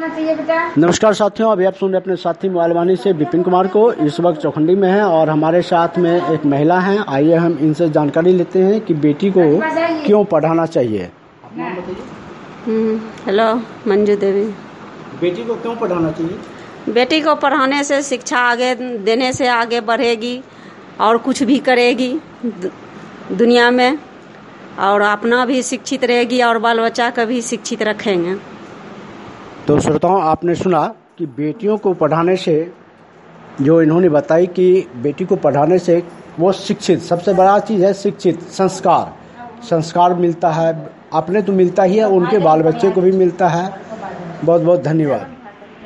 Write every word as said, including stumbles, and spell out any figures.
होना चाहिए बेटा। नमस्कार साथियों, अभी आप सुन रहे अपने साथी मोबाइल वाणी से विपिन कुमार को। इस वक्त चौखंडी में है और हमारे साथ में एक महिला है। आइए हम इनसे जानकारी लेते हैं कि बेटी को क्यों पढ़ाना चाहिए। हेलो, मंजू देवी। बेटी को क्यों पढ़ाना चाहिए? बेटी को पढ़ाने से शिक्षा आगे देने से आगे बढ़ेगी और कुछ भी करेगी दुनिया में, और अपना भी शिक्षित रहेगी और बाल बच्चा का भी शिक्षित रखेंगे। तो श्रोताओं, आपने सुना कि बेटियों को पढ़ाने से, जो इन्होंने बताई कि बेटी को पढ़ाने से वो शिक्षित, सबसे बड़ा चीज़ है शिक्षित, संस्कार संस्कार मिलता है। अपने तो मिलता ही है, उनके बाल बच्चे को भी मिलता है। बहुत बहुत धन्यवाद।